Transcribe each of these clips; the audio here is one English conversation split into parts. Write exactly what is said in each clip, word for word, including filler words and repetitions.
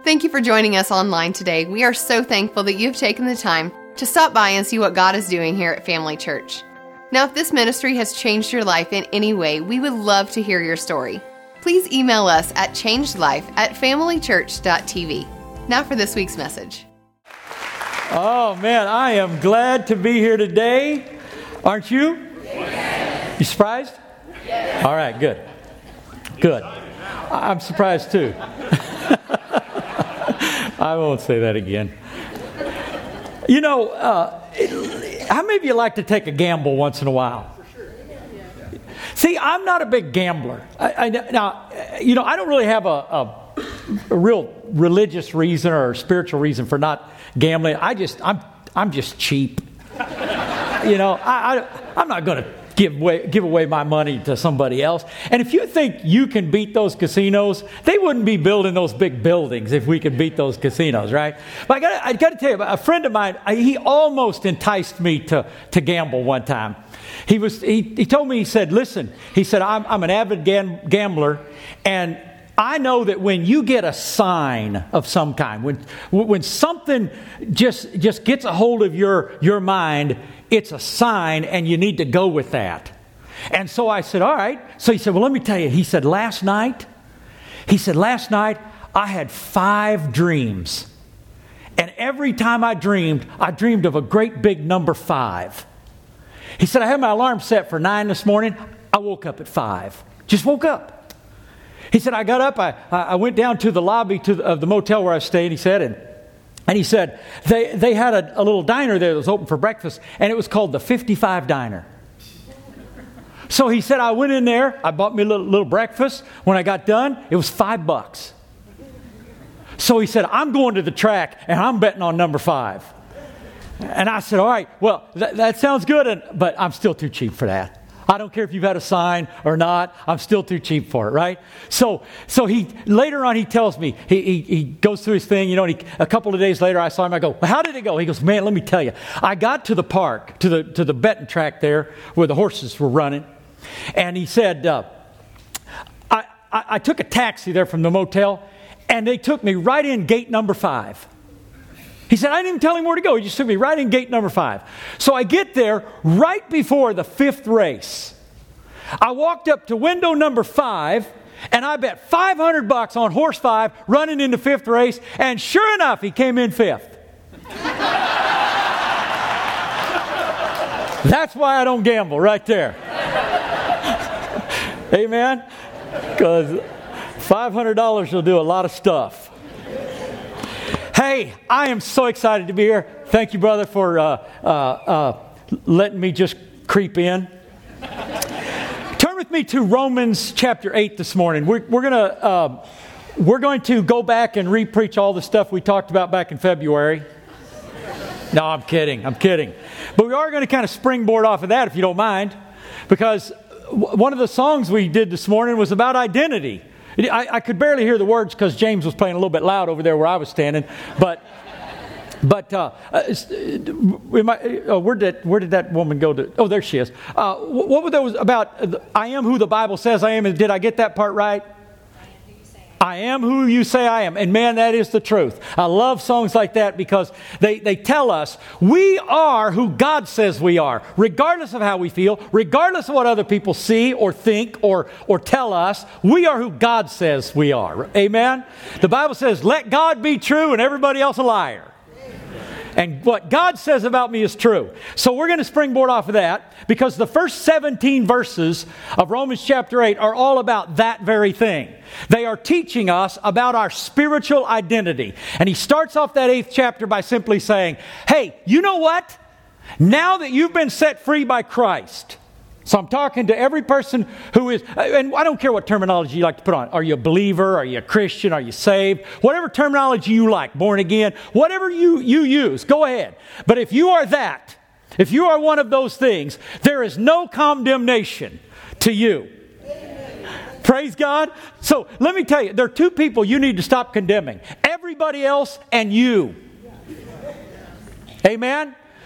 Thank you for joining us online today. We are so thankful that you've taken the time to stop by and see what God is doing here at Family Church. Now, if this ministry has changed your life in any way, we would love to hear your story. Please email us at changedlife at familychurch.tv. Now for this week's message. Oh, man, I am glad to be here today. Aren't you? Yes. You surprised? Yes. All right, good. Good. I'm surprised too. I won't say that again. You know, uh, how many of you like to take a gamble once in a while? See, I'm not a big gambler. I, I, now, you know, I don't really have a, a, a real religious reason or spiritual reason for not gambling. I just, I'm, I'm just cheap. You know, I, I I'm not going to give away give away my money to somebody else. And if you think you can beat those casinos, they wouldn't be building those big buildings if we could beat those casinos, right? But I got I got to tell you, a friend of mine, he almost enticed me to to gamble one time. He was he he told me, he said, listen, he said, I'm I'm an avid gam- gambler, and I know that when you get a sign of some kind, when when something just just gets a hold of your your mind, it's a sign, and you need to go with that. And so I said, all right. So he said, well, let me tell you. He said, last night, he said, last night, I had five dreams. And every time I dreamed, I dreamed of a great big number five. He said, I had my alarm set for nine this morning. I woke up at five. Just woke up. He said, I got up, I, I went down to the lobby to the, of the motel where I was staying, he said, and And he said, they, they had a, a little diner there that was open for breakfast, and it was called the fifty-five Diner. So he said, I went in there, I bought me a little, little breakfast. When I got done, it was five bucks. So he said, I'm going to the track, and I'm betting on number five. And I said, all right, well, that, that sounds good, and, but I'm still too cheap for that. I don't care if you've had a sign or not. I'm still too cheap for it, right? So, so he later on he tells me he he, he goes through his thing, you know. And he, a couple of days later, I saw him. I go, well, how did it go? He goes, man, let me tell you. I got to the park, to the to the betting track there where the horses were running, and he said, uh, I, I I took a taxi there from the motel, and they took me right in gate number five. He said, I didn't even tell him where to go. He just took me right in gate number five. So I get there right before the fifth race. I walked up to window number five, and I bet five hundred bucks on horse five running in the fifth race. And sure enough, he came in fifth. That's why I don't gamble right there. Amen? Because five hundred dollars will do a lot of stuff. Hey, I am so excited to be here. Thank you, brother, for uh, uh, uh, letting me just creep in. Turn with me to Romans chapter eight this morning. We're, we're gonna uh, we're going to go back and re-preach all the stuff we talked about back in February. No, I'm kidding. I'm kidding. But we are going to kind of springboard off of that, if you don't mind, because w- one of the songs we did this morning was about identity. I, I could barely hear the words because James was playing a little bit loud over there where I was standing. But, but uh, uh, we might, uh, where did where did that woman go to? Oh, there she is. Uh, what were those about? I am who the Bible says I am. And did I get that part right? I am who you say I am. And man, that is the truth. I love songs like that because they, they tell us we are who God says we are, regardless of how we feel, regardless of what other people see or think or, or tell us. We are who God says we are. Amen? The Bible says, let God be true and everybody else a liar. And what God says about me is true. So we're going to springboard off of that because the first seventeen verses of Romans chapter eight are all about that very thing. They are teaching us about our spiritual identity. And he starts off that eighth chapter by simply saying, hey, you know what? Now that you've been set free by Christ. So I'm talking to every person who is, and I don't care what terminology you like to put on. Are you a believer? Are you a Christian? Are you saved? Whatever terminology you like, born again, whatever you, you use, go ahead. But if you are that, if you are one of those things, there is no condemnation to you. Praise God. So let me tell you, there are two people you need to stop condemning. Everybody else and you. Amen?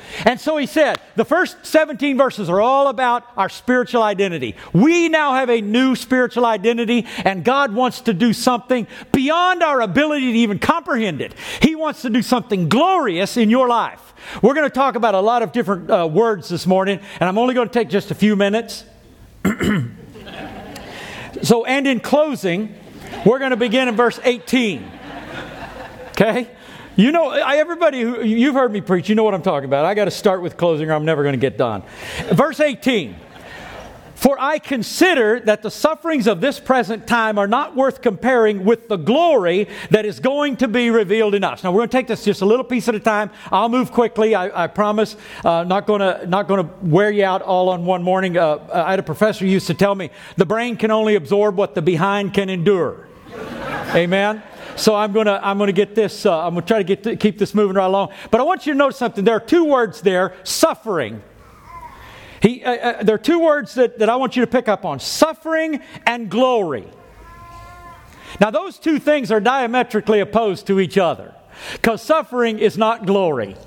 And so he said, the first seventeen verses are all about our spiritual identity. We now have a new spiritual identity, and God wants to do something beyond our ability to even comprehend it. He wants to do something glorious in your life. We're going to talk about a lot of different uh, words this morning, and I'm only going to take just a few minutes. So, and in closing, we're going to begin in verse eighteen. Okay? You know, I, everybody who you've heard me preach, you know what I'm talking about. I got to start with closing or I'm never going to get done. Verse eighteen. For I consider that the sufferings of this present time are not worth comparing with the glory that is going to be revealed in us. Now we're going to take this just a little piece at a time. I'll move quickly. I, I promise. Uh, not going to not going to wear you out all on one morning. Uh, I had a professor who used to tell me the brain can only absorb what the behind can endure. Amen. So I'm going to I'm going to get this. Uh, I'm going to try to get to, keep this moving right along. But I want you to notice something. There are two words there: suffering. He, uh, uh, there are two words that, that I want you to pick up on: suffering and glory. Now, those two things are diametrically opposed to each other, because suffering is not glory.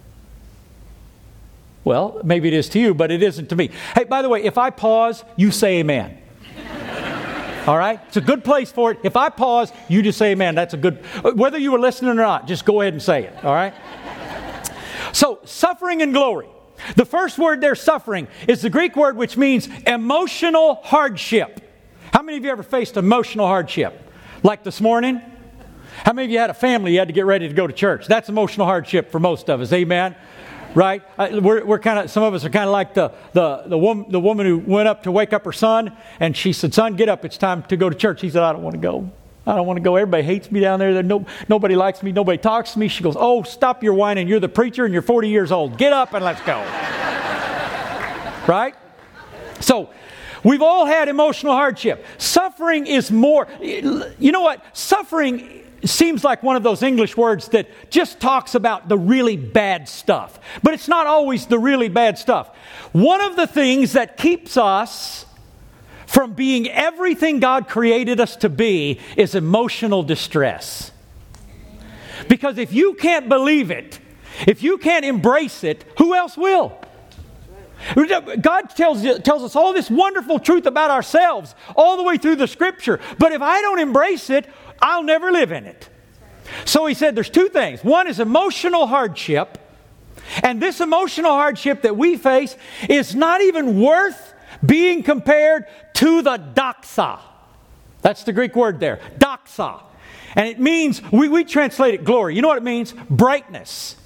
Well, maybe it is to you, but it isn't to me. Hey, by the way, if I pause, you say amen. All right? It's a good place for it. If I pause, you just say amen. That's a good... Whether you were listening or not, just go ahead and say it. All right? So, suffering and glory. The first word there, suffering, is the Greek word which means emotional hardship. How many of you ever faced emotional hardship? Like this morning? How many of you had a family you had to get ready to go to church? That's emotional hardship for most of us. Amen? Right? Uh, we're we're kind of, some of us are kind of like the the the woman the woman who went up to wake up her son, and she said, "Son, get up. It's time to go to church." He said, "I don't want to go. I don't want to go. Everybody hates me down there. There no nobody likes me. Nobody talks to me." She goes, "Oh, stop your whining. You're the preacher, and you're forty years old. Get up and let's go." Right? So, we've all had emotional hardship. Suffering is more. You know what? Suffering seems like one of those English words that just talks about the really bad stuff. But it's not always the really bad stuff. One of the things that keeps us from being everything God created us to be is emotional distress. Because if you can't believe it, if you can't embrace it, who else will? God tells, tells us all this wonderful truth about ourselves all the way through the Scripture. But if I don't embrace it, I'll never live in it. So he said there's two things. One is emotional hardship. And this emotional hardship that we face is not even worth being compared to the doxa. That's the Greek word there. Doxa. And it means, we, we translate it glory. You know what it means? Brightness.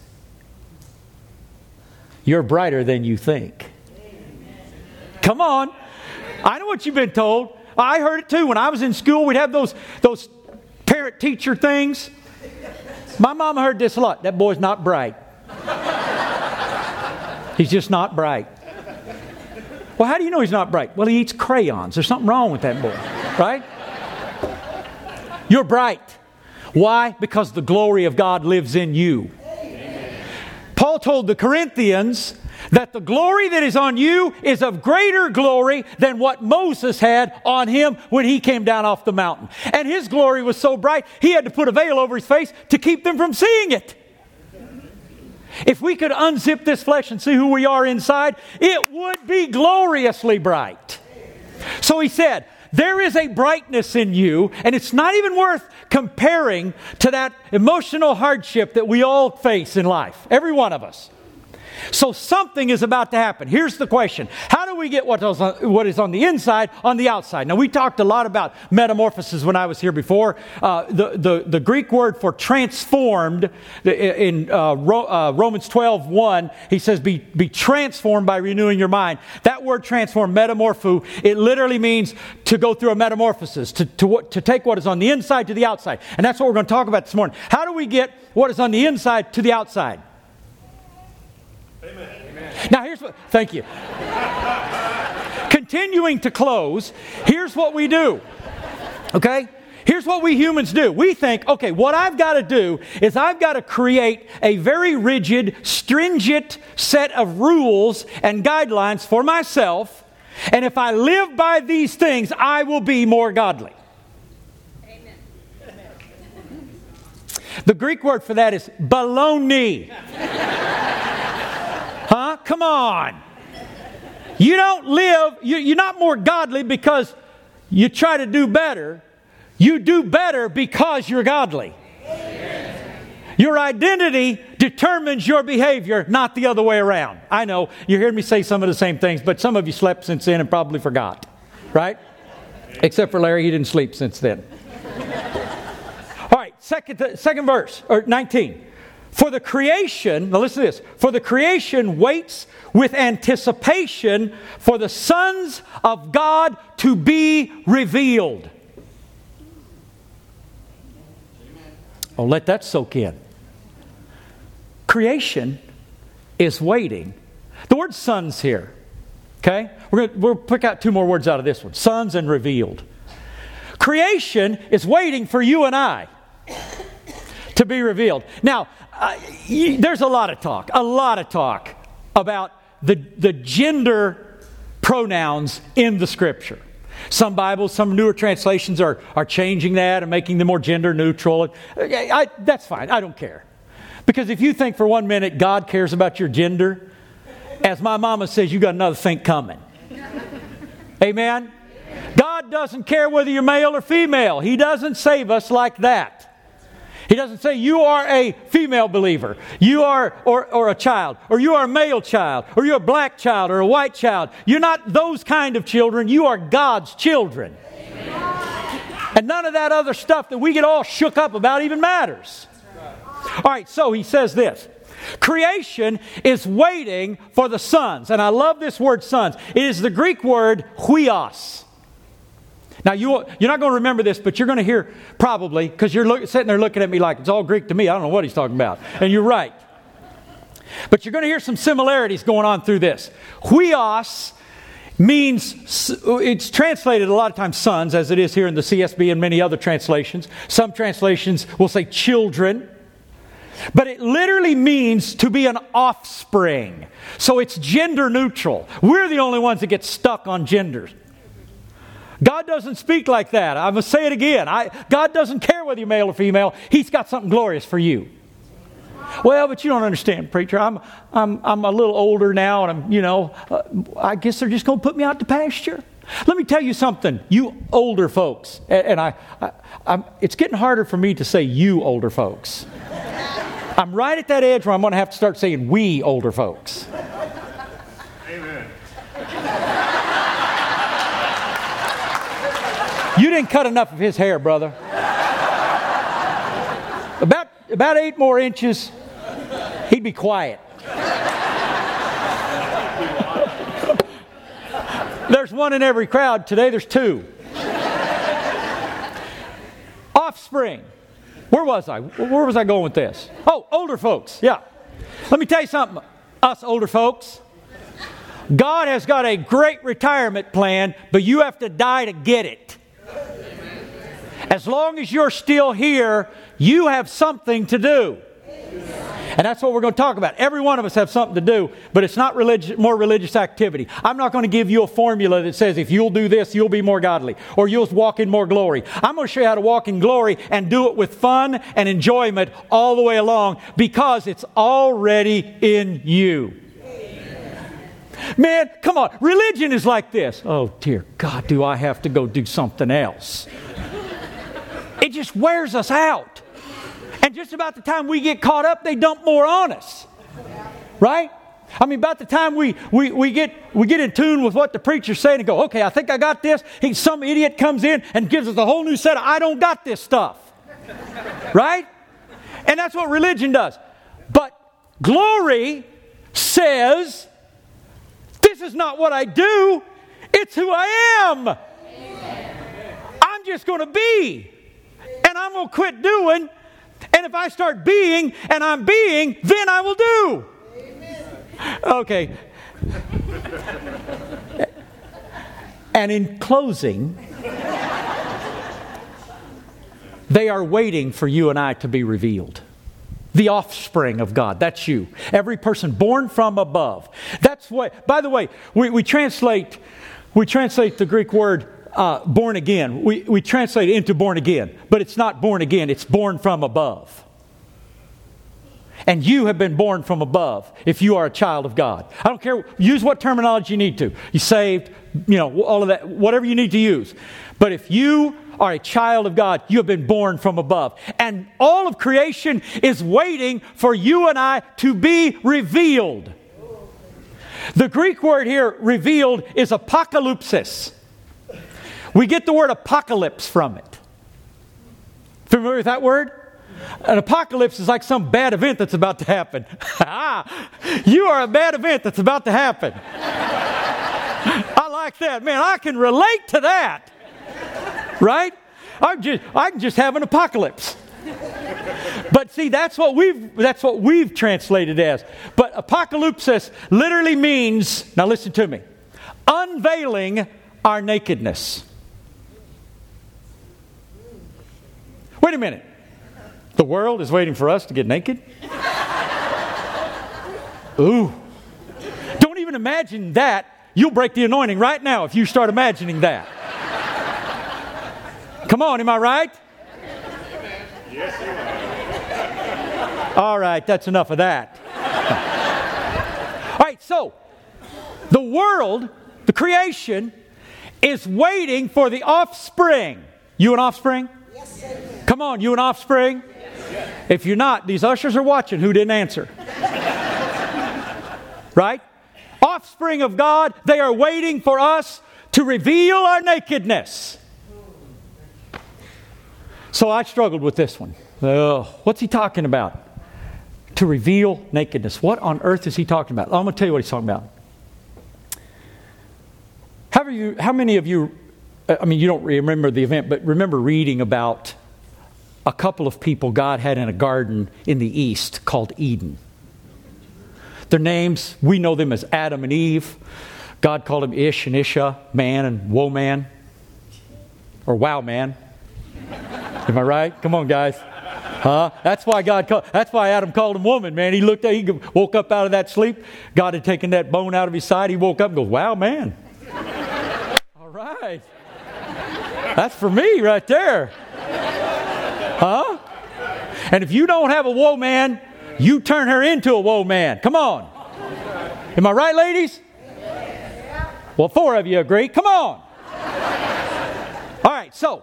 You're brighter than you think. Come on. I know what you've been told. I heard it too. When I was in school, we'd have those those parent-teacher things. My mom heard this a lot. That boy's not bright. He's just not bright. Well, how do you know he's not bright? Well, he eats crayons. There's something wrong with that boy, right? You're bright. Why? Because the glory of God lives in you. Paul told the Corinthians that the glory that is on you is of greater glory than what Moses had on him when he came down off the mountain. And his glory was so bright, he had to put a veil over his face to keep them from seeing it. If we could unzip this flesh and see who we are inside, it would be gloriously bright. So he said, there is a brightness in you, and it's not even worth comparing to that emotional hardship that we all face in life. Every one of us. So something is about to happen. Here's the question. How do we get what is on, what is on the inside on the outside? Now, we talked a lot about metamorphosis when I was here before. Uh, the, the, the Greek word for transformed in uh, Ro, uh, Romans twelve one, he says, be, be transformed by renewing your mind. That word transform, metamorpho, it literally means to go through a metamorphosis, to, to, to take what is on the inside to the outside. And that's what we're going to talk about this morning. How do we get what is on the inside to the outside? Amen. Now here's what, thank you. Continuing to close, here's what we do. Okay? Here's what we humans do. We think, okay, what I've got to do is I've got to create a very rigid, stringent set of rules and guidelines for myself. And if I live by these things, I will be more godly. Amen. The Greek word for that is baloney. come on. You don't live, you, you're not more godly because you try to do better. You do better because you're godly. Your identity determines your behavior, not the other way around. I know, you're hearing me say some of the same things, but some of you slept since then and probably forgot. Right? Except for Larry, he didn't sleep since then. All right, second, second verse, or nineteen. For the creation, now listen to this. For the creation waits with anticipation for the sons of God to be revealed. Oh, let that soak in. Creation is waiting. The word sons here, okay? We're going to we'll pick out two more words out of this one. Sons and revealed. Creation is waiting for you and I to be revealed. Now, uh, y- there's a lot of talk, a lot of talk about the, the gender pronouns in the Scripture. Some Bibles, some newer translations are, are changing that and making them more gender neutral. I, I, that's fine. I don't care. Because if you think for one minute God cares about your gender, as my mama says, you got another think coming. Amen? God doesn't care whether you're male or female. He doesn't save us like that. He doesn't say you are a female believer, you are or, or a child, or you are a male child, or you're a black child or a white child. You're not those kind of children. You are God's children. Amen. And none of that other stuff that we get all shook up about even matters. All right, so he says this. Creation is waiting for the sons. And I love this word sons. It is the Greek word huios. Now, you, you're not going to remember this, but you're going to hear probably, because you're look, sitting there looking at me like it's all Greek to me. I don't know what he's talking about. And you're right. But you're going to hear some similarities going on through this. Huios means, it's translated a lot of times sons, as it is here in the C S B and many other translations. Some translations will say children. But it literally means to be an offspring. So it's gender neutral. We're the only ones that get stuck on genders. God doesn't speak like that. I'm going to say it again. I, God doesn't care whether you're male or female. He's got something glorious for you. Well, but you don't understand, preacher. I'm I'm I'm a little older now, and I'm you know uh, I guess they're just going to put me out to pasture. Let me tell you something, you older folks, and, and I, I I'm, it's getting harder for me to say you older folks. I'm right at that edge where I'm going to have to start saying we older folks. Amen. You didn't cut enough of his hair, brother. About about eight more inches, he'd be quiet. There's one in every crowd. Today there's two. Offspring. Where was I? Where was I going with this? Oh, older folks. Yeah. Let me tell you something. Us older folks. God has got a great retirement plan, but you have to die to get it. As long as you're still here, you have something to do. And that's what we're going to talk about. Every one of us have something to do, but it's not religious, more religious activity. I'm not going to give you a formula that says if you'll do this, you'll be more godly, or you'll walk in more glory. I'm going to show you how to walk in glory and do it with fun and enjoyment all the way along, because it's already in you. Man, come on. Religion is like this. Oh, dear God, do I have to go do something else? It just wears us out. And just about the time we get caught up, they dump more on us. Right? I mean, about the time we, we, we get we get in tune with what the preacher's saying and go, okay, I think I got this. He, some idiot comes in and gives us a whole new set of, I don't got this stuff. Right? And that's what religion does. But glory says, this is not what I do. It's who I am. Amen. I'm just going to be. And I'm going to quit doing. And if I start being and I'm being, then I will do. Amen. Okay. And in closing, they are waiting for you and I to be revealed. The offspring of God. That's you. Every person born from above. That's what, by the way, we, we translate we translate the Greek word uh, born again. We, we translate it into born again. But it's not born again. It's born from above. And you have been born from above if you are a child of God. I don't care. Use what terminology you need to. You saved, you know, all of that, whatever you need to use. But if you are a child of God, you have been born from above. And all of creation is waiting for you and I to be revealed. The Greek word here, revealed, is apocalypsis. We get the word apocalypse from it. Familiar with that word? An apocalypse is like some bad event that's about to happen. You are a bad event that's about to happen. I like that. Man, I can relate to that. Right? I'm just, I can just have an apocalypse. But see, that's what we've that's what we've translated as. But apocalypsis literally means, now listen to me, unveiling our nakedness. Wait a minute. The world is waiting for us to get naked? Ooh. Don't even imagine that. You'll break the anointing right now if you start imagining that. Come on, am I right? Yes, you are. All right, that's enough of that. All right, so the world, the creation, is waiting for the offspring. You an offspring? Yes, sir. Come on, you an offspring? Yes. If you're not, these ushers are watching who didn't answer. Right? Offspring of God, they are waiting for us to reveal our nakedness. So I struggled with this one. Oh, what's he talking about? To reveal nakedness. What on earth is he talking about? I'm going to tell you what he's talking about. How, are you, how many of you, I mean, you don't remember the event, but remember reading about a couple of people God had in a garden in the east called Eden. Their names, we know them as Adam and Eve. God called them Ish and Isha, man and woe man. Or wow man. Am I right? Come on, guys. Huh? That's why God called, that's why Adam called him woman, man. He looked at, he woke up out of that sleep. God had taken that bone out of his side. He woke up and goes, wow, man. All right. That's for me right there. Huh? And if you don't have a woe man, you turn her into a woe man. Come on. Am I right, ladies? Well, four of you agree. Come on. All right, so.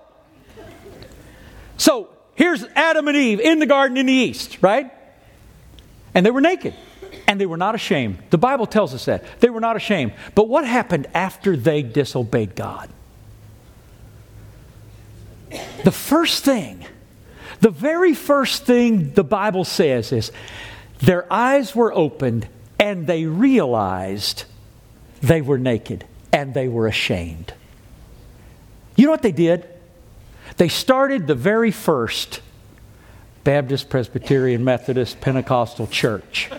So, here's Adam and Eve in the garden in the east, right? And they were naked. And they were not ashamed. The Bible tells us that. They were not ashamed. But what happened after they disobeyed God? The first thing, the very first thing the Bible says is, their eyes were opened and they realized they were naked and they were ashamed. You know what they did? They started the very first Baptist, Presbyterian, Methodist, Pentecostal church.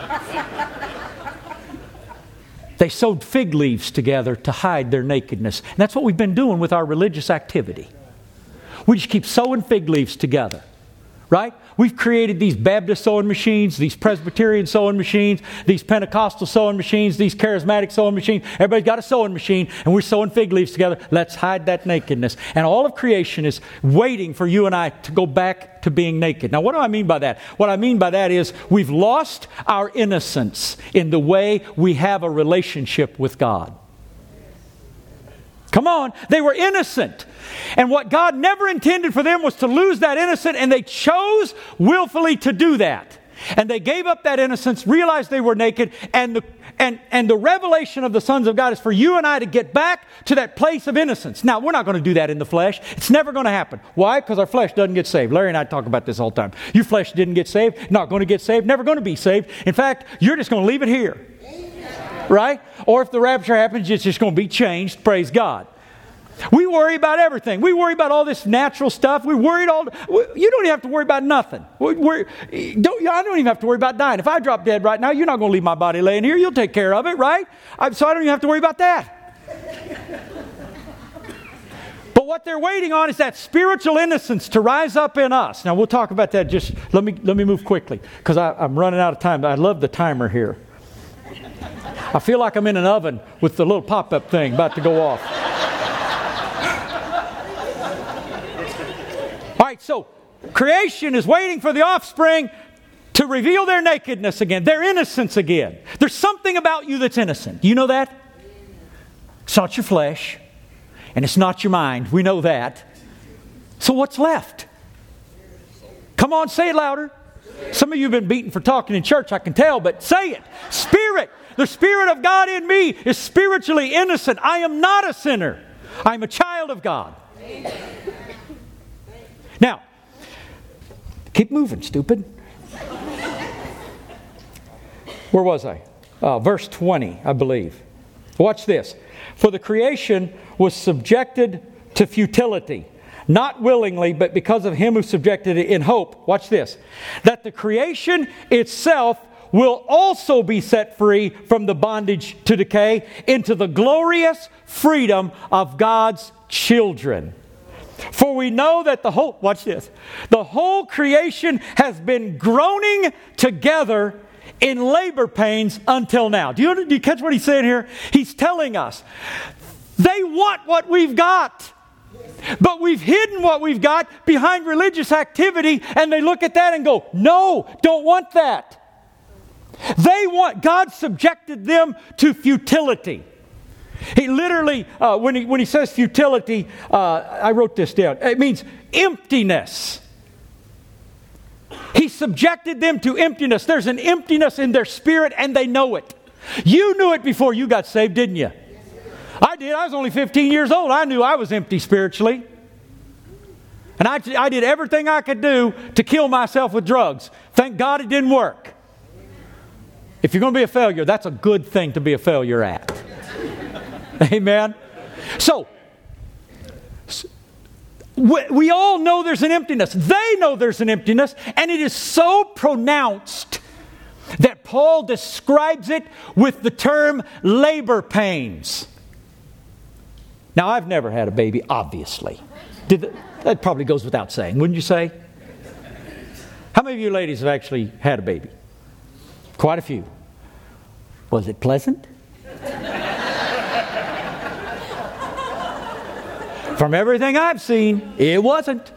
They sewed fig leaves together to hide their nakedness. And that's what we've been doing with our religious activity. We just keep sewing fig leaves together. Right? We've created these Baptist sewing machines, these Presbyterian sewing machines, these Pentecostal sewing machines, these charismatic sewing machines. Everybody's got a sewing machine, and we're sewing fig leaves together. Let's hide that nakedness. And all of creation is waiting for you and I to go back to being naked. Now, what do I mean by that? What I mean by that is we've lost our innocence in the way we have a relationship with God. Come on. They were innocent. And what God never intended for them was to lose that innocence, and they chose willfully to do that. And they gave up that innocence, realized they were naked, and the, and, and the revelation of the sons of God is for you and I to get back to that place of innocence. Now, we're not going to do that in the flesh. It's never going to happen. Why? Because our flesh doesn't get saved. Larry and I talk about this all the time. Your flesh didn't get saved, not going to get saved, never going to be saved. In fact, you're just going to leave it here. Right? Or if the rapture happens, it's just going to be changed. Praise God. We worry about everything. We worry about all this natural stuff. We worried all. You don't even have to worry about nothing. We're, don't, I don't even have to worry about dying. If I drop dead right now, you're not going to leave my body laying here. You'll take care of it, right? I, so I don't even have to worry about that. But what they're waiting on is that spiritual innocence to rise up in us. Now we'll talk about that. Just let me let me move quickly because I'm running out of time. I love the timer here. I feel like I'm in an oven with the little pop-up thing about to go off. All right, so creation is waiting for the offspring to reveal their nakedness again, their innocence again. There's something about you that's innocent. You know that? It's not your flesh, and it's not your mind. We know that. So what's left? Come on, say it louder. Some of you have been beaten for talking in church, I can tell, but say it. Spirit. The Spirit of God in me is spiritually innocent. I am not a sinner. I am a child of God. Now, keep moving, stupid. Where was I? Uh, verse twenty, I believe. Watch this. For the creation was subjected to futility, not willingly, but because of Him who subjected it in hope. Watch this. That the creation itself will also be set free from the bondage to decay into the glorious freedom of God's children. For we know that the whole, watch this, the whole creation has been groaning together in labor pains until now. Do you, do you catch what he's saying here? He's telling us they want what we've got. But we've hidden what we've got behind religious activity, and they look at that and go, no, don't want that. They want, God subjected them to futility. He literally, uh, when he when he says futility, uh, I wrote this down. It means emptiness. He subjected them to emptiness. There's an emptiness in their spirit, and they know it. You knew it before you got saved, didn't you? I did. I was only fifteen years old. I knew I was empty spiritually. And I, I did everything I could do to kill myself with drugs. Thank God it didn't work. If you're going to be a failure, that's a good thing to be a failure at. Amen? So, we all know there's an emptiness. They know there's an emptiness, and it is so pronounced that Paul describes it with the term labor pains. Now, I've never had a baby, obviously. Did the, that probably goes without saying, wouldn't you say? How many of you ladies have actually had a baby? Quite a few. Was it pleasant? From everything I've seen, it wasn't.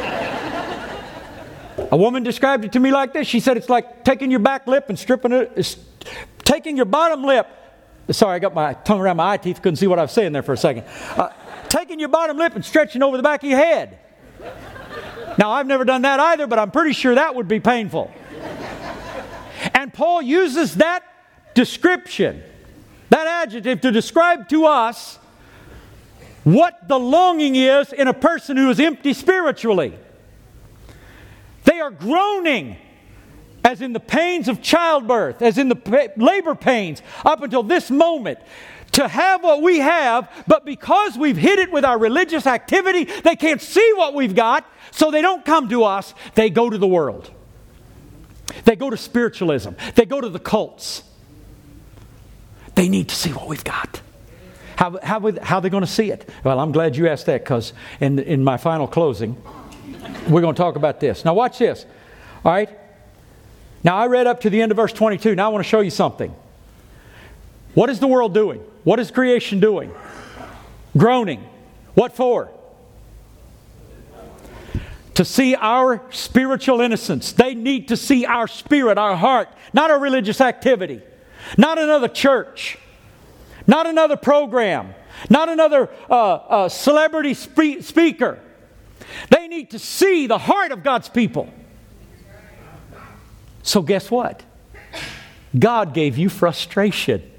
A woman described it to me like this. She said it's like taking your back lip and stripping it, taking your bottom lip. Sorry, I got my tongue around my eye teeth. Couldn't see what I was saying there for a second. Uh, taking your bottom lip and stretching over the back of your head. Now, I've never done that either, but I'm pretty sure that would be painful. And Paul uses that description, that adjective, to describe to us what the longing is in a person who is empty spiritually. They are groaning, as in the pains of childbirth, as in the labor pains, up until this moment, to have what we have, but because we've hid it with our religious activity, they can't see what we've got, so they don't come to us, they go to the world. They go to spiritualism. They go to the cults. They need to see what we've got. How, how, how are they going to see it? Well, I'm glad you asked that, because in, in my final closing, we're going to talk about this. Now watch this. All right? Now I read up to the end of verse twenty-two. Now I want to show you something. What is the world doing? What is creation doing? Groaning. What for? To see our spiritual innocence. They need to see our spirit, our heart, not our religious activity, not another church, not another program, not another uh, uh, celebrity spe- speaker. They need to see the heart of God's people. So guess what? God gave you frustration.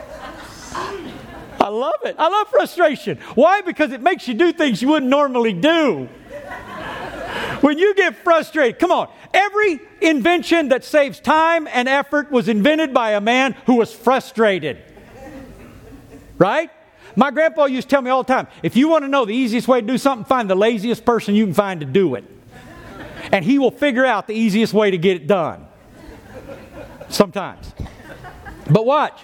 I love it. I love frustration. Why? Because it makes you do things you wouldn't normally do. When you get frustrated, come on, every invention that saves time and effort was invented by a man who was frustrated. Right? My grandpa used to tell me all the time, if you want to know the easiest way to do something, find the laziest person you can find to do it. And he will figure out the easiest way to get it done. Sometimes. But watch.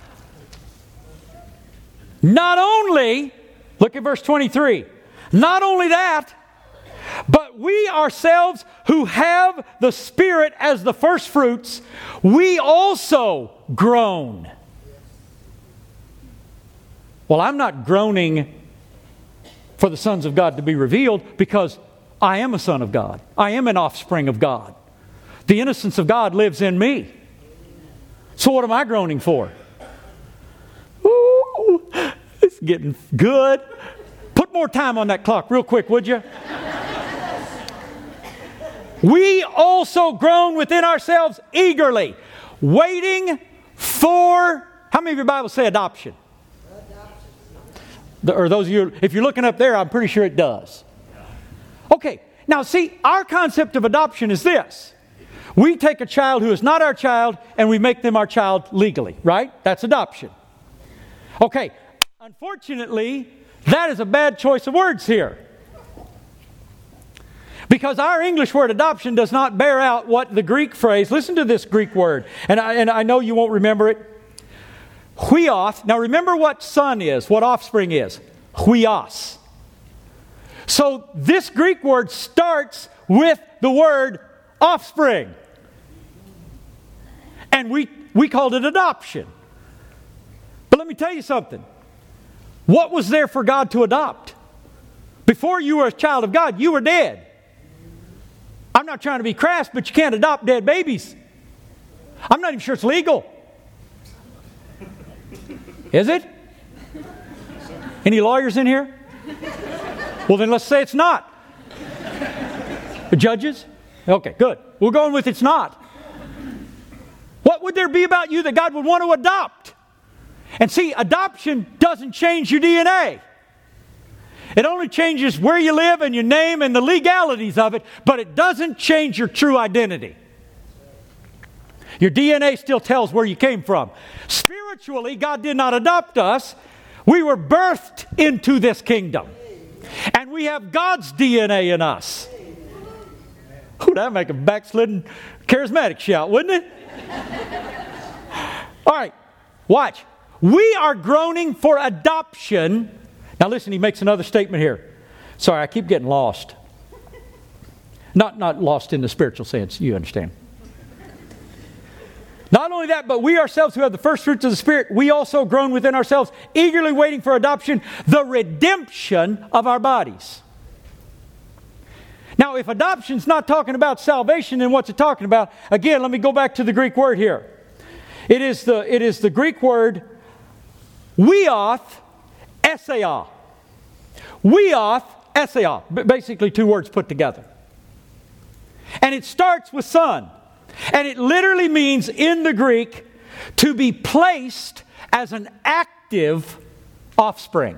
Not only, look at verse twenty-three, not only that, but we ourselves who have the Spirit as the first fruits, we also groan. Well, I'm not groaning for the sons of God to be revealed, because I am a son of God. I am an offspring of God. The innocence of God lives in me. So what am I groaning for? Ooh, it's getting good. Put more time on that clock real quick, would you? We also groan within ourselves eagerly, waiting for, how many of your Bibles say adoption? The, or those of you, if you're looking up there, I'm pretty sure it does. Okay, now see, our concept of adoption is this. We take a child who is not our child and we make them our child legally, right? That's adoption. Okay, unfortunately, that is a bad choice of words here. Because our English word adoption does not bear out what the Greek phrase, listen to this Greek word, and I, and I know you won't remember it. Huios. Now remember what son is, what offspring is. Huios. So this Greek word starts with the word offspring. And we, we called it adoption. But let me tell you something. What was there for God to adopt? Before you were a child of God, you were dead. I'm not trying to be crass, but you can't adopt dead babies. I'm not even sure it's legal. Is it? Any lawyers in here? Well, then let's say it's not. The judges? Okay, good. We're going with it's not. What would there be about you that God would want to adopt? And see, adoption doesn't change your D N A. It only changes where you live and your name and the legalities of it, but it doesn't change your true identity. Your D N A still tells where you came from. Spiritually, God did not adopt us. We were birthed into this kingdom. And we have God's D N A in us. Ooh, that'd make a backslidden charismatic shout, wouldn't it? All right, watch. We are groaning for adoption. Now listen, he makes another statement here. Sorry, I keep getting lost. Not, not lost in the spiritual sense, you understand. Not only that, but we ourselves who have the first fruits of the Spirit, we also groan within ourselves, eagerly waiting for adoption, the redemption of our bodies. Now, if adoption's not talking about salvation, then what's it talking about? Again, let me go back to the Greek word here. It is the, it is the Greek word weoth eseia. Weoth eseia. Basically two words put together. And it starts with son. And it literally means in the Greek to be placed as an active offspring.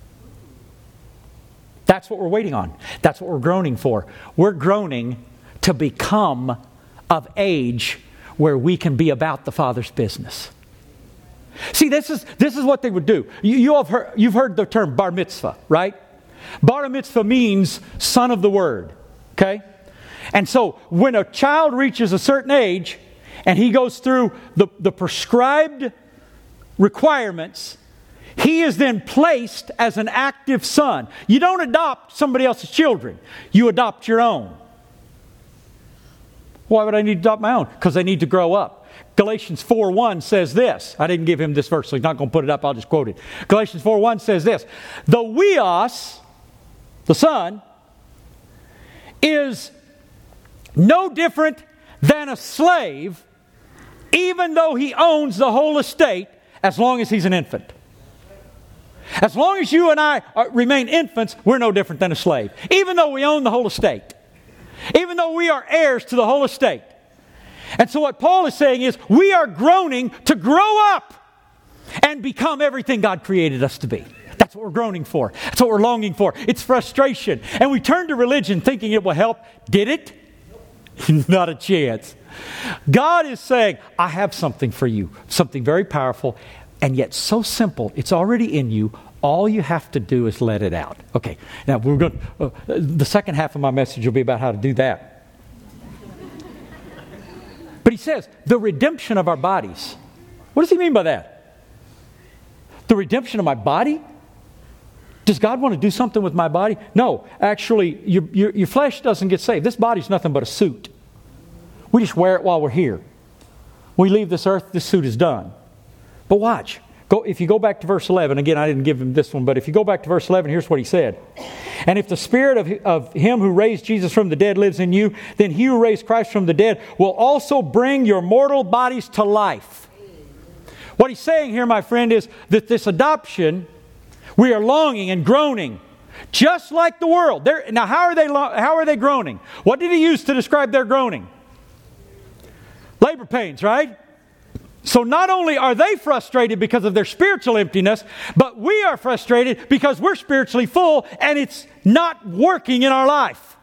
That's what we're waiting on. That's what we're groaning for. We're groaning to become of age where we can be about the Father's business. See, this is this is what they would do. You, you have heard, you've heard the term bar mitzvah, right? Bar mitzvah means son of the word, okay? And so when a child reaches a certain age and he goes through the, the prescribed requirements, he is then placed as an active son. You don't adopt somebody else's children. You adopt your own. Why would I need to adopt my own? Because they need to grow up. Galatians four one says this. I didn't give him this verse, so he's not going to put it up. I'll just quote it. Galatians four one says this. The weos, the son, is no different than a slave, even though he owns the whole estate, as long as he's an infant. As long as you and I are, remain infants, we're no different than a slave. Even though we own the whole estate. Even though we are heirs to the whole estate. And so what Paul is saying is, we are groaning to grow up and become everything God created us to be. That's what we're groaning for. That's what we're longing for. It's frustration. And we turn to religion thinking it will help. Did it? Not a chance. God is saying, I have something for you. Something very powerful and yet so simple. It's already in you. All you have to do is let it out. Okay. Now we're going. Uh, the second half of my message will be about how to do that. But he says, the redemption of our bodies. What does he mean by that? The redemption of my body? Does God want to do something with my body? No, actually, your, your, your flesh doesn't get saved. This body's nothing but a suit. We just wear it while we're here. When we leave this earth, this suit is done. But watch, Go, if you go back to verse eleven, again, I didn't give him this one, but if you go back to verse eleven, here's what he said. And if the Spirit of, of Him who raised Jesus from the dead lives in you, then He who raised Christ from the dead will also bring your mortal bodies to life. What he's saying here, my friend, is that this adoption, we are longing and groaning, just like the world. They're, now, how are they how are they groaning? What did he use to describe their groaning? Labor pains, right? So not only are they frustrated because of their spiritual emptiness, but we are frustrated because we're spiritually full and it's not working in our life.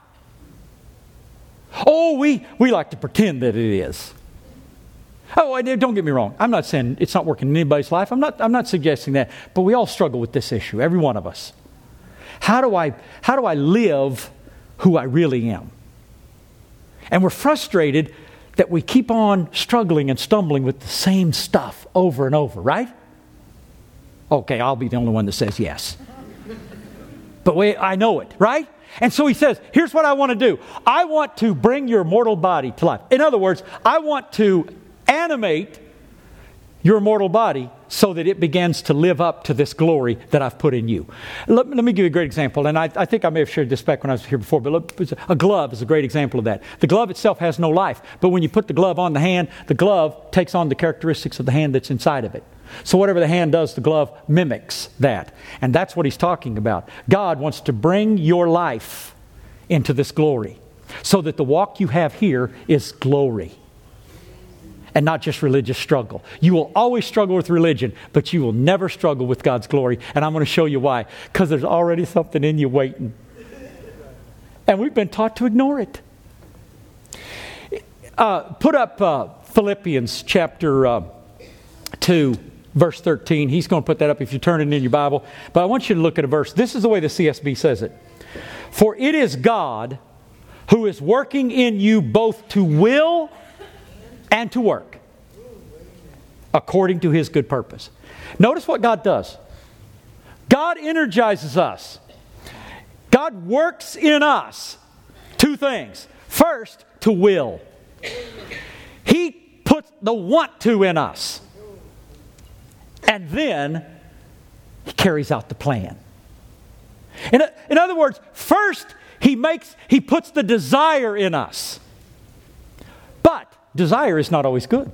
Oh, we, we like to pretend that it is. Oh, don't get me wrong. I'm not saying it's not working in anybody's life. I'm not, I'm not suggesting that. But we all struggle with this issue, every one of us. How do I, how do I live who I really am? And we're frustrated that we keep on struggling and stumbling with the same stuff over and over, right? Okay, I'll be the only one that says yes. But we, I know it, right? And so he says, here's what I want to do. I want to bring your mortal body to life. In other words, I want to animate your mortal body so that it begins to live up to this glory that I've put in you. Let, let me give you a great example, and I, I think I may have shared this back when I was here before, but look, a glove is a great example of that. The glove itself has no life, but when you put the glove on the hand, the glove takes on the characteristics of the hand that's inside of it. So whatever the hand does, the glove mimics that. And that's what he's talking about. God wants to bring your life into this glory so that the walk you have here is glory. And not just religious struggle. You will always struggle with religion, but you will never struggle with God's glory. And I'm going to show you why. Because there's already something in you waiting. And we've been taught to ignore it. Uh, put up uh, Philippians chapter uh, two, verse thirteen. He's going to put that up if you turn it in your Bible. But I want you to look at a verse. This is the way the C S B says it. For it is God who is working in you both to will and to work according to His good purpose. Notice what God does. God energizes us. God works in us two things. First, to will. He puts the want to in us. And then He carries out the plan. In, in other words, first He makes, He puts the desire in us. But desire is not always good.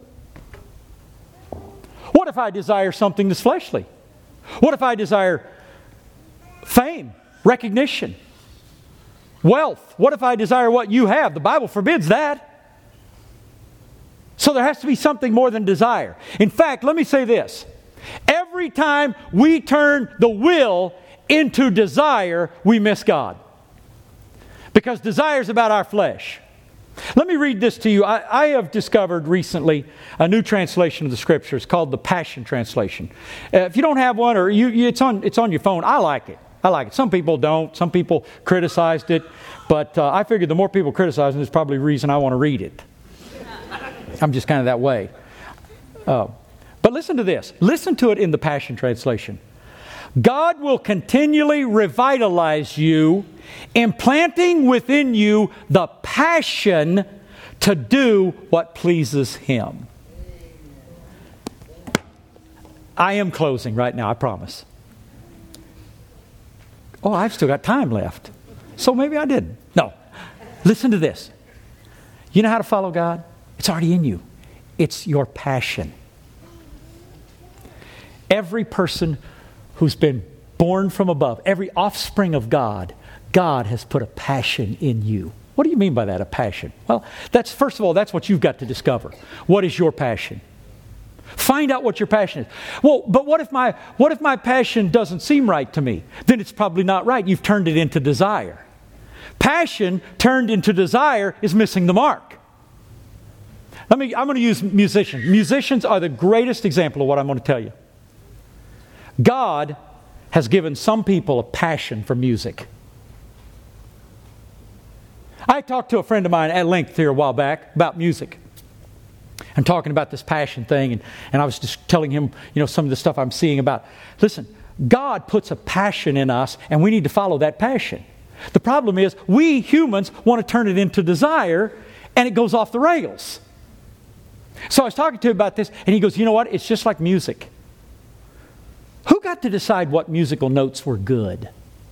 What if I desire something that's fleshly? What if I desire fame, recognition, wealth? What if I desire what you have? The Bible forbids that. So there has to be something more than desire. In fact, let me say this. Every time we turn the will into desire, we miss God. Because desire is about our flesh. Let me read this to you. I, I have discovered recently a new translation of the Scriptures called the Passion Translation. Uh, if you don't have one, or you, you, it's on it's on your phone, I like it. I like it. Some people don't. Some people criticized it. But uh, I figured the more people criticize it, there's probably a reason I want to read it. I'm just kind of that way. Uh, but listen to this. Listen to it in the Passion Translation. God will continually revitalize you, implanting within you the passion to do what pleases Him. I am closing right now, I promise. Oh, I've still got time left. So maybe I didn't. No. Listen to this. You know how to follow God? It's already in you. It's your passion. Every person who's been born from above, every offspring of God, God has put a passion in you. What do you mean by that, a passion? Well, that's first of all, that's what you've got to discover. What is your passion? Find out what your passion is. Well, but what if my what if my passion doesn't seem right to me? Then it's probably not right. You've turned it into desire. Passion turned into desire is missing the mark. Let me I'm going to use musicians. Musicians are the greatest example of what I'm going to tell you. God has given some people a passion for music. I talked to a friend of mine at length here a while back about music. I'm talking about this passion thing, and, and I was just telling him, you know, some of the stuff I'm seeing about. Listen, God puts a passion in us, and we need to follow that passion. The problem is, we humans want to turn it into desire, and it goes off the rails. So I was talking to him about this, and he goes, you know what? It's just like music. Who got to decide what musical notes were good?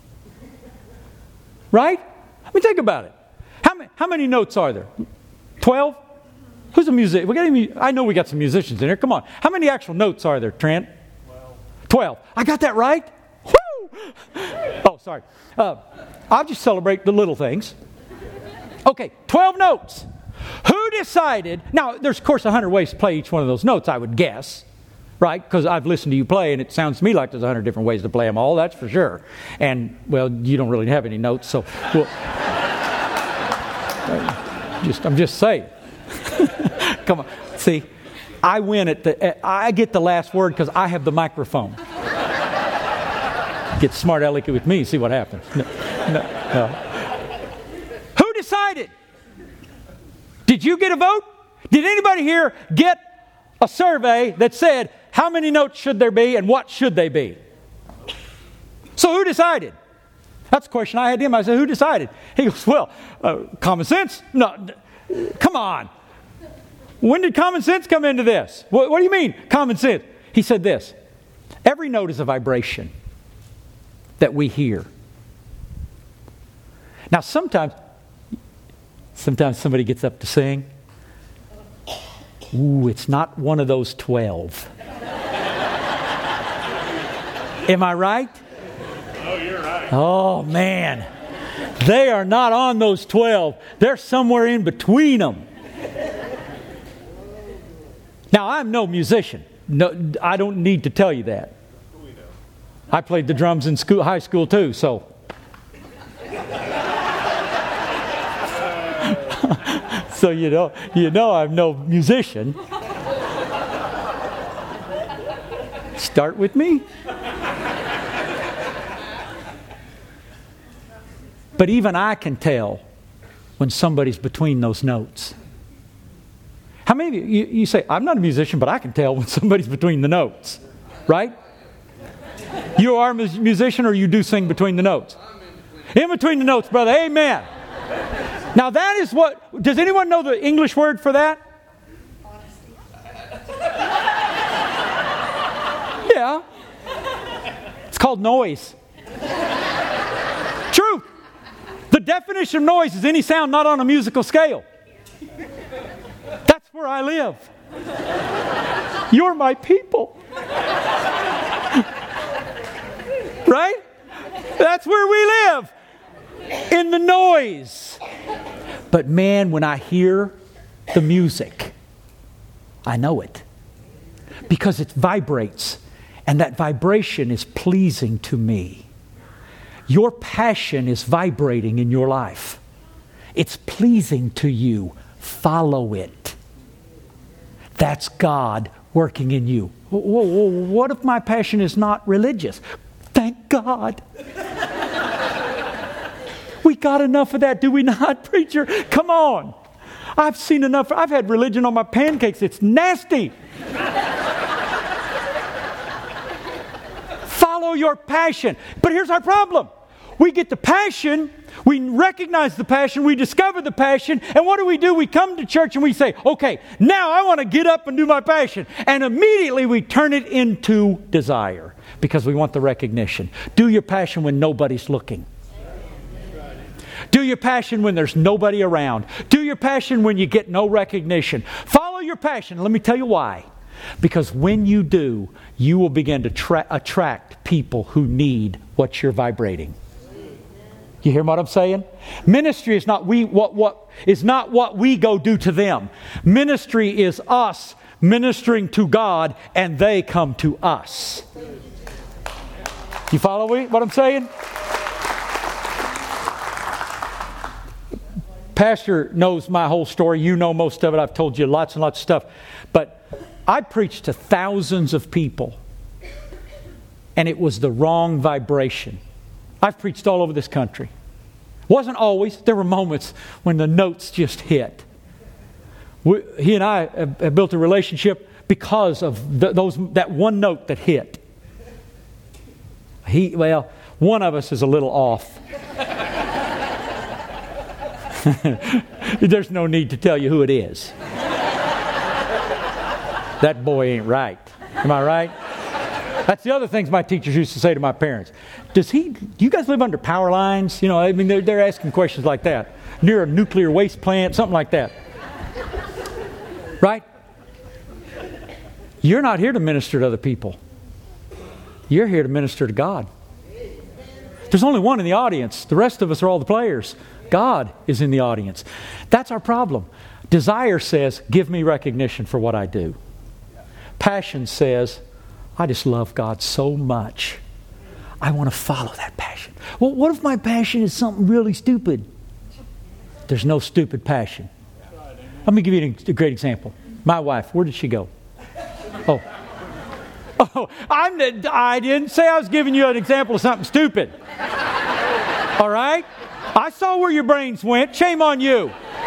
Right? I mean, think about it. How many, how many notes are there? Twelve? Who's a musician? We got any, I know we got some musicians in here. Come on. How many actual notes are there, Trent? Twelve. Twelve. I got that right? Woo! Oh, sorry. Uh, I'll just celebrate the little things. Okay, twelve notes. Who decided? Now, there's, of course, one hundred ways to play each one of those notes, I would guess. Right? Because I've listened to you play, and it sounds to me like there's a hundred different ways to play them all, that's for sure. And, well, you don't really have any notes, so... Well, just, I'm just saying. Come on. See, I win at the... I get the last word because I have the microphone. Get smart alecky with me, see what happens. No, no, no. Who decided? Did you get a vote? Did anybody here get a survey that said, how many notes should there be and what should they be? So who decided? That's the question I had him. I said, who decided? He goes, well, uh, common sense? No, come on. When did common sense come into this? What, what do you mean, common sense? He said this, every note is a vibration that we hear. Now sometimes, sometimes somebody gets up to sing. Ooh, it's not one of those twelve. Am I right? Oh, you're right. Oh, man. They are not on those twelve. They're somewhere in between them. Now, I'm no musician. No, I don't need to tell you that. I played the drums in school, high school too, so. So you know, you know I'm no musician. Start with me. But even I can tell when somebody's between those notes. How many of you, you, you say, I'm not a musician, but I can tell when somebody's between the notes, right? You are a musician or you do sing between the notes? In between the notes, brother. Amen. Now that is what, does anyone know the English word for that? Yeah. It's called noise. Truth. The definition of noise is any sound not on a musical scale. That's where I live. You're my people. Right? That's where we live. In the noise. But man, when I hear the music, I know it. Because it vibrates. And that vibration is pleasing to me. Your passion is vibrating in your life. It's pleasing to you. Follow it. That's God working in you. What if my passion is not religious? Thank God. We got enough of that, do we not, preacher? Come on. I've seen enough. I've had religion on my pancakes. It's nasty. Follow your passion. But here's our problem. We get the passion, we recognize the passion, we discover the passion, and what do we do? We come to church and we say, okay, now I want to get up and do my passion. And immediately we turn it into desire because we want the recognition. Do your passion when nobody's looking. Do your passion when there's nobody around. Do your passion when you get no recognition. Follow your passion. Let me tell you why. Because when you do, you will begin to tra- attract people who need what you're vibrating. You hear what I'm saying? Ministry is not we what what is not what we go do to them. Ministry is us ministering to God and they come to us. You follow me? What I'm saying? Pastor knows my whole story. You know most of it. I've told you lots and lots of stuff. But I preached to thousands of people. And it was the wrong vibration. I've preached all over this country. Wasn't always. There were moments when the notes just hit. We, he and I have, have built a relationship because of the, those that one note that hit. He, well, one of us is a little off. There's no need to tell you who it is. That boy ain't right. Am I right? That's the other things my teachers used to say to my parents. Does he, do you guys live under power lines? You know, I mean, they're, they're asking questions like that. Near a nuclear waste plant, something like that. Right? You're not here to minister to other people. You're here to minister to God. There's only one in the audience. The rest of us are all the players. God is in the audience. That's our problem. Desire says, give me recognition for what I do. Passion says, I just love God so much. I want to follow that passion. Well, what if my passion is something really stupid? There's no stupid passion. Let me give you a great example. My wife, where did she go? Oh. Oh, I'm the, I didn't say I was giving you an example of something stupid. All right? I saw where your brains went. Shame on you.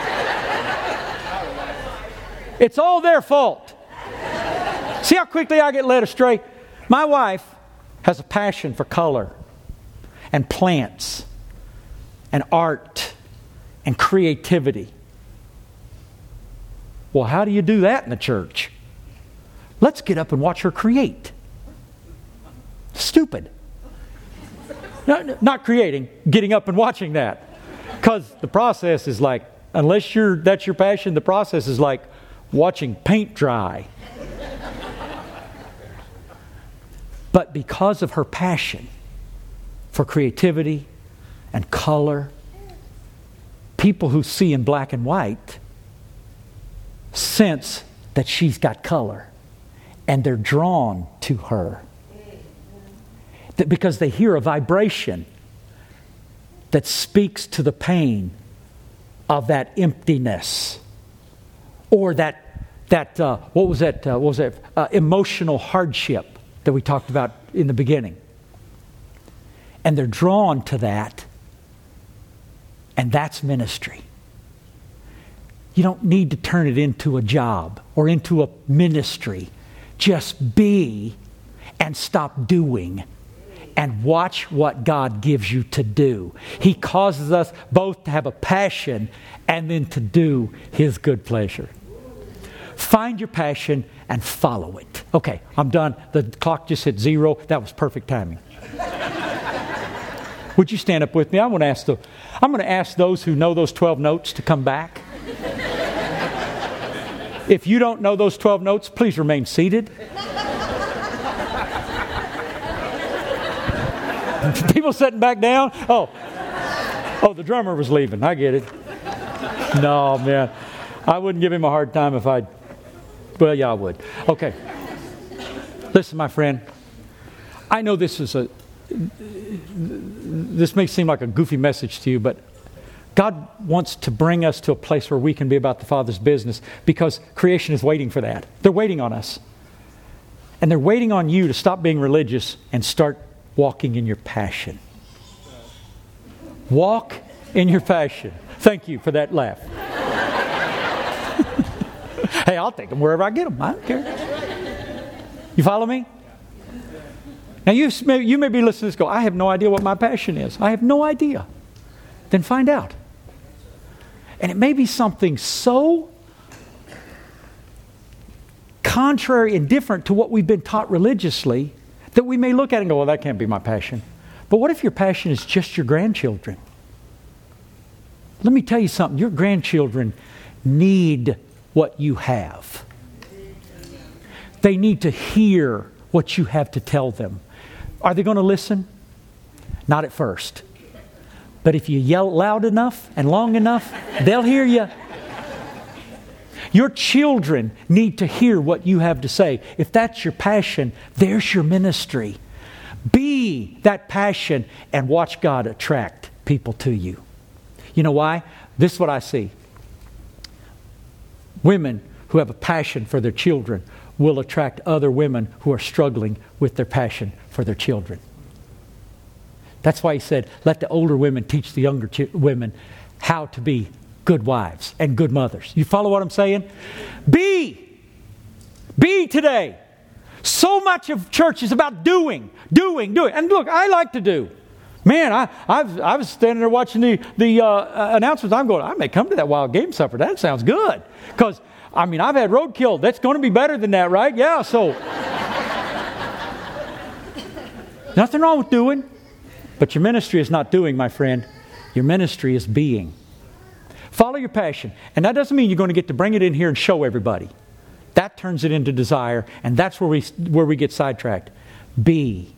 It's all their fault. See how quickly I get led astray? My wife has a passion for color and plants and art and creativity. Well, how do you do that in the church? Let's get up and watch her create. Stupid. No, not creating, getting up and watching that. Because the process is like, unless you're that's your passion, the process is like watching paint dry. But because of her passion for creativity and color, people who see in black and white sense that she's got color. And they're drawn to her. That because they hear a vibration that speaks to the pain of that emptiness. Or that, that uh, what was that, uh, what was that uh, emotional hardship that we talked about in the beginning. And they're drawn to that. And that's ministry. You don't need to turn it into a job or into a ministry. Just be and stop doing and watch what God gives you to do. He causes us both to have a passion and then to do His good pleasure. Find your passion and follow it. Okay, I'm done. The clock just hit zero. That was perfect timing. Would you stand up with me? I want to ask the, I'm going to ask those who know those twelve notes to come back. If you don't know those twelve notes, please remain seated. People sitting back down. Oh, oh, the drummer was leaving. I get it. No, man. I wouldn't give him a hard time if I, well, yeah, I would. Okay. Listen, my friend. I know this is a, this may seem like a goofy message to you, but God wants to bring us to a place where we can be about the Father's business because creation is waiting for that. They're waiting on us. And they're waiting on you to stop being religious and start walking in your passion. Walk in your passion. Thank you for that laugh. Hey, I'll take them wherever I get them. I don't care. You follow me? Now, you may, you may be listening to this go, I have no idea what my passion is. I have no idea. Then find out. And it may be something so contrary and different to what we've been taught religiously that we may look at it and go, well, that can't be my passion. But what if your passion is just your grandchildren? Let me tell you something. Your grandchildren need what you have. They need to hear what you have to tell them. Are they going to listen? Not at first. But if you yell loud enough and long enough, they'll hear you. Your children need to hear what you have to say. If that's your passion, there's your ministry. Be that passion and watch God attract people to you. You know why? This is what I see. Women who have a passion for their children will attract other women who are struggling with their passion for their children. That's why he said, let the older women teach the younger ch- women how to be good wives and good mothers. You follow what I'm saying? Be. Be today. So much of church is about doing, doing, doing. And look, I like to do. Man, I I've, I was standing there watching the, the uh, announcements. I'm going, I may come to that wild game supper. That sounds good. Because, I mean, I've had roadkill. That's going to be better than that, right? Yeah, so. Nothing wrong with doing, but your ministry is not doing, my friend. Your ministry is being. Follow your passion. And that doesn't mean you're going to get to bring it in here and show everybody. That turns it into desire, and that's where we where we get sidetracked. Be.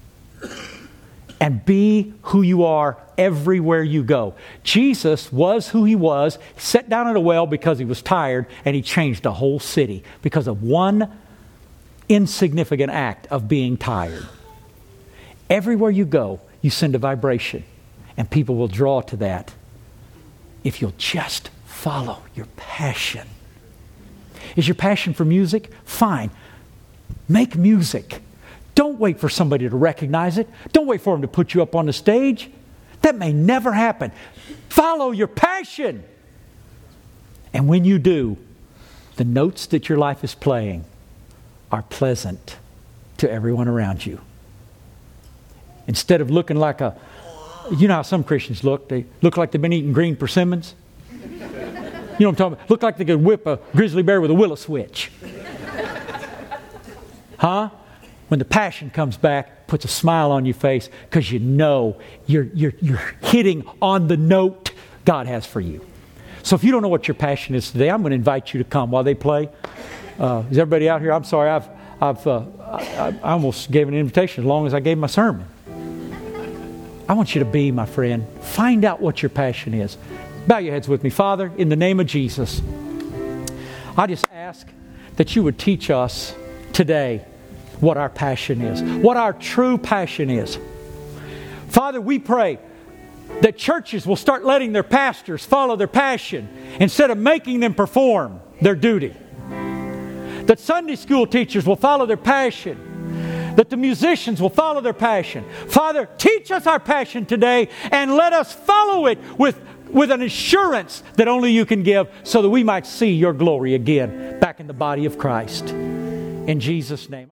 And be who you are everywhere you go. Jesus was who he was. He sat down at a well because he was tired, and he changed the whole city because of one insignificant act of being tired. Everywhere you go, you send a vibration, and people will draw to that if you'll just follow your passion. Is your passion for music? Fine. Make music. Don't wait for somebody to recognize it. Don't wait for them to put you up on the stage. That may never happen. Follow your passion. And when you do, the notes that your life is playing are pleasant to everyone around you. Instead of looking like a, you know how some Christians look. They look like they've been eating green persimmons. You know what I'm talking about? Look like they could whip a grizzly bear with a willow switch. Huh? When the passion comes back, puts a smile on your face because you know you're, you're, you're hitting on the note God has for you. So if you don't know what your passion is today, I'm going to invite you to come while they play. Uh, is everybody out here? I'm sorry, I've, I've, uh, I, I almost gave an invitation as long as I gave my sermon. I want you to be, my friend. Find out what your passion is. Bow your heads with me. Father, in the name of Jesus, I just ask that you would teach us today what our passion is, what our true passion is. Father, we pray that churches will start letting their pastors follow their passion instead of making them perform their duty. That Sunday school teachers will follow their passion. That the musicians will follow their passion. Father, teach us our passion today and let us follow it with, with an assurance that only you can give so that we might see your glory again back in the body of Christ. In Jesus' name.